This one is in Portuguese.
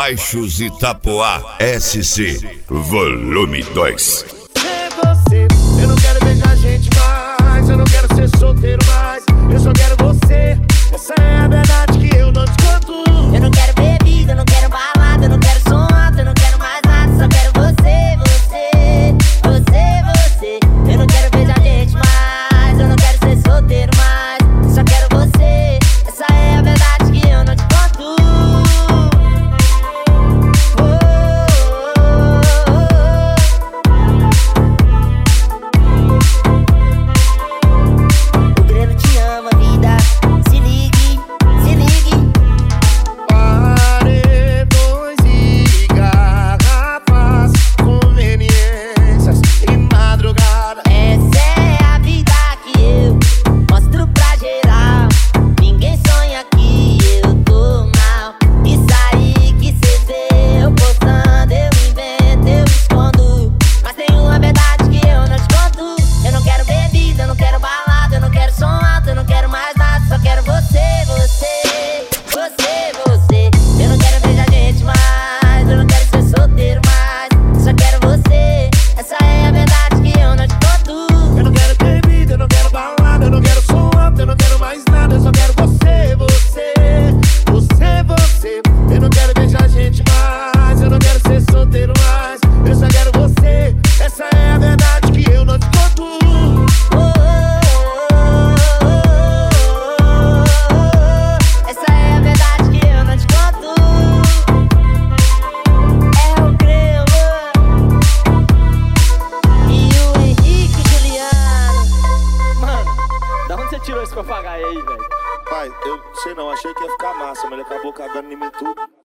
Baixos Itapoá SC, volume 2. Eu não quero beijar gente mais, eu não quero ser solteiro mais, eu só quero você. Essa é a verdade que eu não te conto. Eu não quero bebida, eu não quero balada, eu não quero som alto, eu não quero mais nada, só quero você, você, você, você. Eu não quero beijar gente mais, eu não quero ser solteiro mais, só quero você. Essa é a verdade que eu não te conto. O Breno te ama, vida. Se ligue, se ligue. Paredões e garrafas, conveniências e madrugada. Essa é a vida que eu mostro pra geral. Ninguém sonha que eu tô mal. Isso aí que cê vê eu postando, eu invento, eu escondo. Mas tem uma verdade que eu não te conto. Eu não quero bebida, eu não quero balada, eu não quero som alto, eu não quero mais nada, só quero você, você, você, você. Eu não quero beijar gente mais, eu não quero ser solteiro mais, só quero você. Essa é a verdade que eu não te conto. Eu não quero bebida, eu não quero balada, eu não quero som alto, eu não quero mais nada, eu só quero você, você, você, você. Eu não quero beijar gente mais, eu não quero ser solteiro mais, eu só quero você. Essa é a verdade que eu não te conto. Essa é a verdade que eu não te conto. É o Grelo e o Henrique Juliano. Mano, da onde você tirou esse papagaio aí, velho? Pai, eu sei não, achei que ia ficar massa, mas ele acabou cagando em mim tudo.